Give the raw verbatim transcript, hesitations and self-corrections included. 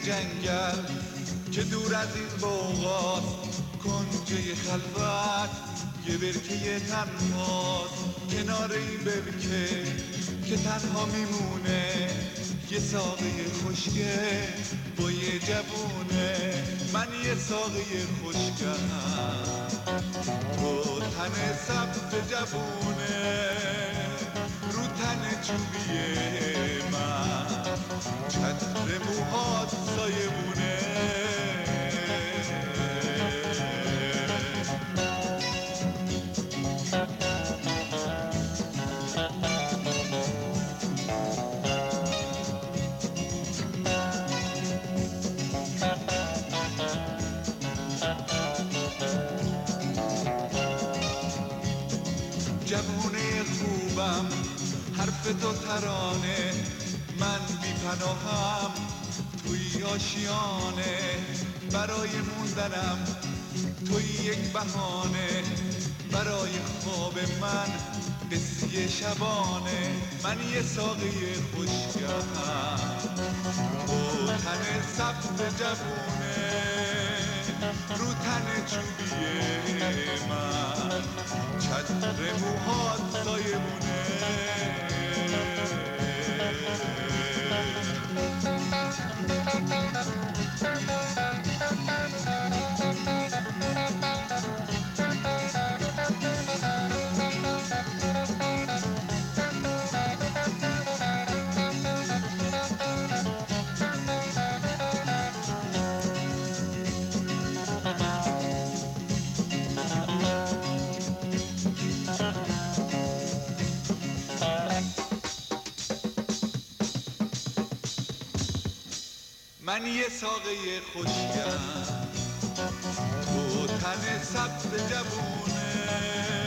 جنگل که دور از این بوغاز، کنجه خلوت یه برکه تنهاست. کنار این برکه که تنها میمونه یه ساقه خوشگه با یه جوونه. من یه ساقه خوشگم با تن سبز جوونه، رو تن چوبیه من چتر موهات سایبونه. جوونه خوبم حرف تو ترانه، من بی پناهم توی آشیانه. برای موندنم توی یک بهانه، برای خواب من قصه شبانه. من یه ساقه خوشگم با تن سبز جوونه، رو تن چوبیه من چتر موهات سایبونه. من یه ساقه خوشگم با تن سبز جوونه،